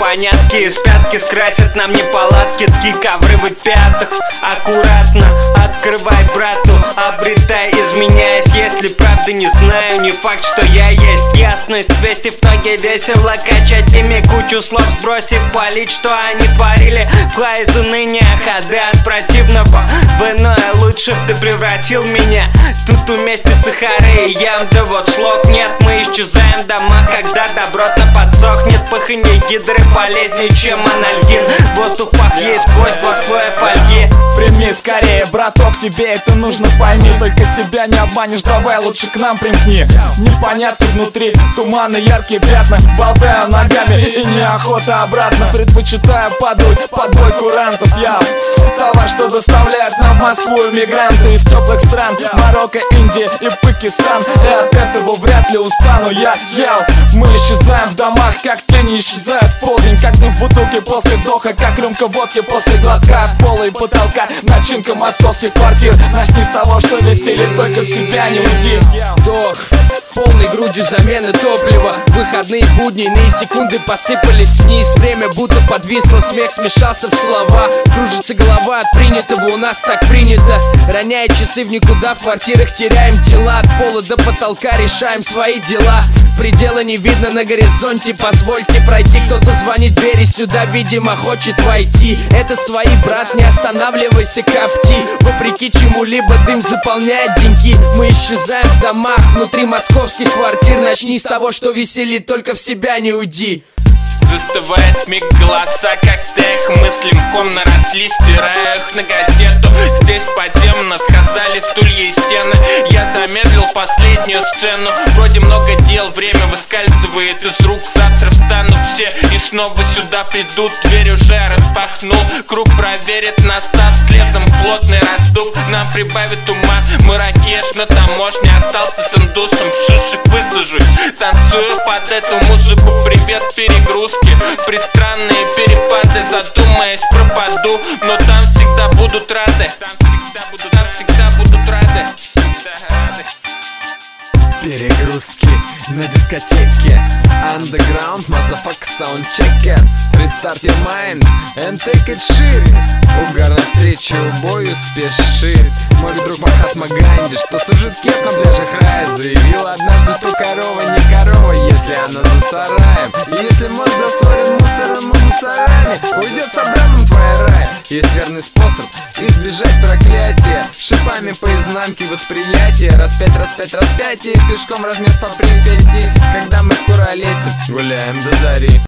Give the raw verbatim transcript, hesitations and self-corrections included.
непонятки. Из пятки скрасят нам неполадки. Тки ковры в пятых. Аккуратно открывай брату, обретай, изменяясь. Если правды не знаю, не факт, что я есть. Ясность вести в ноги весело качать ими, кучу слов сбросив палить, что они творили. Флай из уныния, ходы от противного в иное. Лучше б ты превратил меня. Тут уместятся хоры и ям, да вот слов нет. Мы исчезаем в домах, когда добротно подсохнет. Пыханье гидры полезнее, чем анальгин. Воздух пахнет сквозь два слоя фольги. Прими скорее, браток, тебе это нужно, пойми. Только себя не обманешь, давай лучше к нам примкни. Непонятки внутри, туманы, яркие пятна. Болтаю ногами и неохота обратно. Предпочитаю подуть под бой курантов. Я товар, что доставляют нам в Москву мигранты из теплых стран. Марокко, Индия и Пакистан. И от этого вряд ли устану я, я. Мы исчезаем в домах, как тени исчезают в полдень. Как дым в бутылке после вдоха, как рюмка водки после глотка от пола и потолка. Начинка московских квартир. Начни с того, что веселит, только в себя не уйди. Вдох, полной грудью замены топлива. Выходные будни, иные секунды посыпались вниз. Время будто подвисло, смех смешался в слова. Кружится голова от принятого, у нас так принято. Роняя часы в никуда, в квартирах теряем тела. От пола до потолка решаем свои дела. Предела не видно на горизонте, позвольте пройти. Кто-то звонит, двери сюда, видимо, хочет войти. Это свои, брат, не останавливайся, копти. Вопреки чему-либо дым заполняет деньги. Мы исчезаем в домах, внутри московских квартир. Начни с того, что веселит, только в себя не уйди. Застывает миг, голоса как тех. Мысли мхом наросли, стирая их на газету. Здесь подземно сказали стулья и стены. Я замедлил последнюю сцену. Вроде много дел, время выскальзывает из рук. Завтра встанут все и снова сюда придут. Дверь уже распахнул, круг проверит, настав следом плотный раздув. Нам прибавит ума Маракеш на таможне. Остался с индусом, шишек высажусь. Танцую под эту музыку, привет перегрузки. Пристранные перепады, задумаясь, пропаду. Но там всегда будут рады. Там всегда будут, там всегда будут рады. Перегрузки на дискотеке. Underground, motherfucker, soundchecker. Restart your mind and take it shit. Угар навстречу бою спешит. Мой друг Махатма Ганди, что служит кет на пляжах рая, заявил однажды, что корова не корова, если она за сараем. И если мозг засорен мусором и мусорами, уйдет с обратным твоя рая. Есть верный способ избежать проклятия. Шипами по изнанке восприятия. Распять, распять, распятие. Пешком размес по Припяти. Когда мы в Куролесе гуляем до зари.